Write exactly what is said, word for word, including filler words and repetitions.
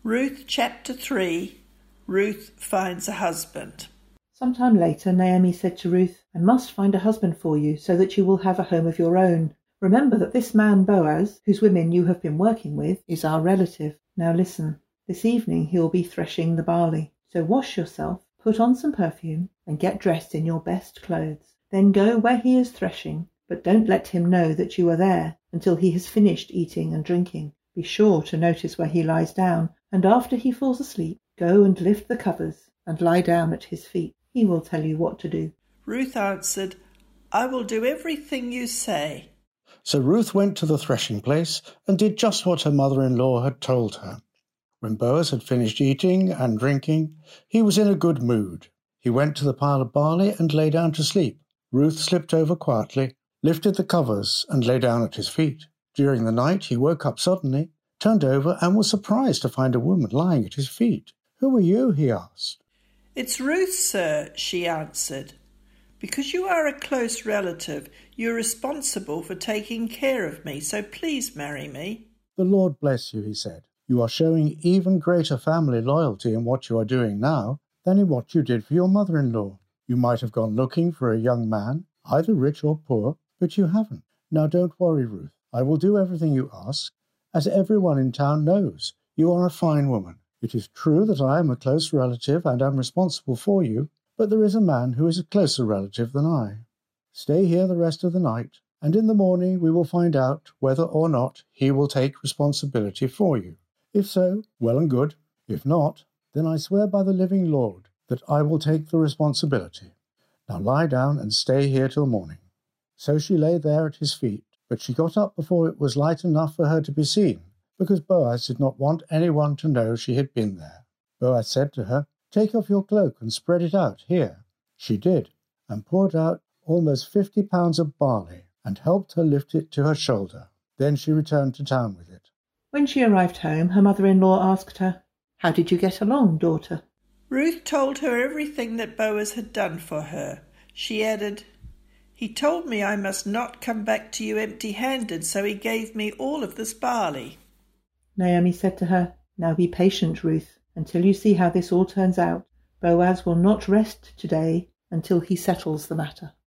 Ruth chapter three. Ruth finds a husband. Some time later, Naomi said to Ruth, I must find a husband for you so that you will have a home of your own. Remember that this man Boaz, whose women you have been working with, is our relative. Now listen, this evening he will be threshing the barley. So wash yourself, put on some perfume, and get dressed in your best clothes. Then go where he is threshing, but don't let him know that you are there until he has finished eating and drinking. Be sure to notice where he lies down, and after he falls asleep, go and lift the covers and lie down at his feet. He will tell you what to do. Ruth answered, I will do everything you say. So Ruth went to the threshing place and did just what her mother-in-law had told her. When Boaz had finished eating and drinking, he was in a good mood. He went to the pile of barley and lay down to sleep. Ruth slipped over quietly, lifted the covers and lay down at his feet. During the night he woke up suddenly, turned over and was surprised to find a woman lying at his feet. Who are you? He asked. It's Ruth, sir, she answered. Because you are a close relative, you're responsible for taking care of me, so please marry me. The Lord bless you, he said. You are showing even greater family loyalty in what you are doing now than in what you did for your mother-in-law. You might have gone looking for a young man, either rich or poor, but you haven't. Now don't worry, Ruth. I will do everything you ask. As everyone in town knows, you are a fine woman. It is true that I am a close relative and am responsible for you, but there is a man who is a closer relative than I. Stay here the rest of the night, and in the morning we will find out whether or not he will take responsibility for you. If so, well and good. If not, then I swear by the living Lord that I will take the responsibility. Now lie down and stay here till morning. So she lay there at his feet, but she got up before it was light enough for her to be seen, because Boaz did not want anyone to know she had been there. Boaz said to her, Take off your cloak and spread it out here. She did, and poured out almost fifty pounds of barley, and helped her lift it to her shoulder. Then she returned to town with it. When she arrived home, her mother-in-law asked her, How did you get along, daughter? Ruth told her everything that Boaz had done for her. She added, He told me I must not come back to you empty-handed, so he gave me all of this barley. Naomi said to her, Now be patient, Ruth, until you see how this all turns out. Boaz will not rest today until he settles the matter.